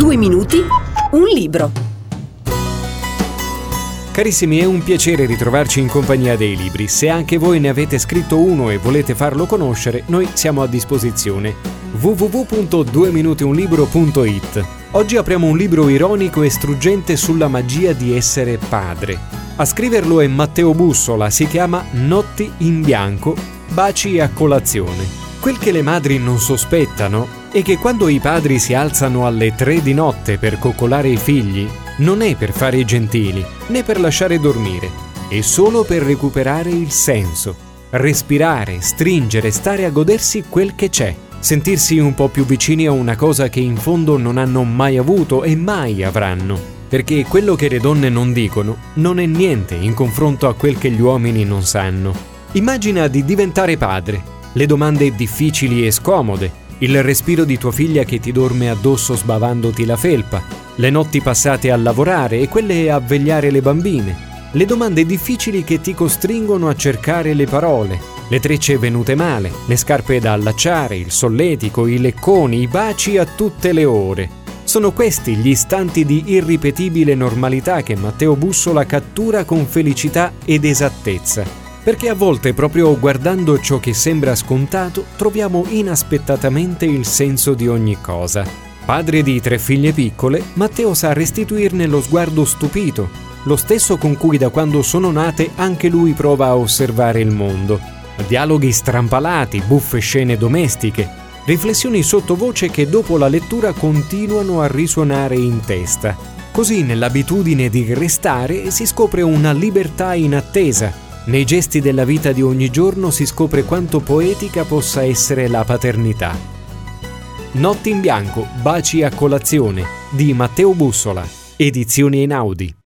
2 minuti, un libro. Carissimi, è un piacere ritrovarci in compagnia dei libri. Se anche voi ne avete scritto uno e volete farlo conoscere, noi siamo a disposizione. www.2minutiunlibro.it. Oggi apriamo un libro ironico e struggente sulla magia di essere padre. A scriverlo è Matteo Bussola, si chiama Notti in bianco, baci a colazione. Quel che le madri non sospettano è che quando i padri si alzano alle 3 di notte per coccolare i figli, non è per fare i gentili, né per lasciare dormire, è solo per recuperare il senso, respirare, stringere, stare a godersi quel che c'è, sentirsi un po' più vicini a una cosa che in fondo non hanno mai avuto e mai avranno, perché quello che le donne non dicono non è niente in confronto a quel che gli uomini non sanno. Immagina di diventare padre, le domande difficili e scomode, il respiro di tua figlia che ti dorme addosso sbavandoti la felpa, le notti passate a lavorare e quelle a vegliare le bambine, le domande difficili che ti costringono a cercare le parole, le trecce venute male, le scarpe da allacciare, il solletico, i lecconi, i baci a tutte le ore. Sono questi gli istanti di irripetibile normalità che Matteo Bussola cattura con felicità ed esattezza. Perché a volte, proprio guardando ciò che sembra scontato, troviamo inaspettatamente il senso di ogni cosa. Padre di 3 figlie piccole, Matteo sa restituirne lo sguardo stupito, lo stesso con cui da quando sono nate anche lui prova a osservare il mondo. Dialoghi strampalati, buffe scene domestiche, riflessioni sottovoce che dopo la lettura continuano a risuonare in testa. Così, nell'abitudine di restare, si scopre una libertà inattesa. Nei gesti della vita di ogni giorno si scopre quanto poetica possa essere la paternità. Notti in bianco, baci a colazione di Matteo Bussola, edizioni Einaudi.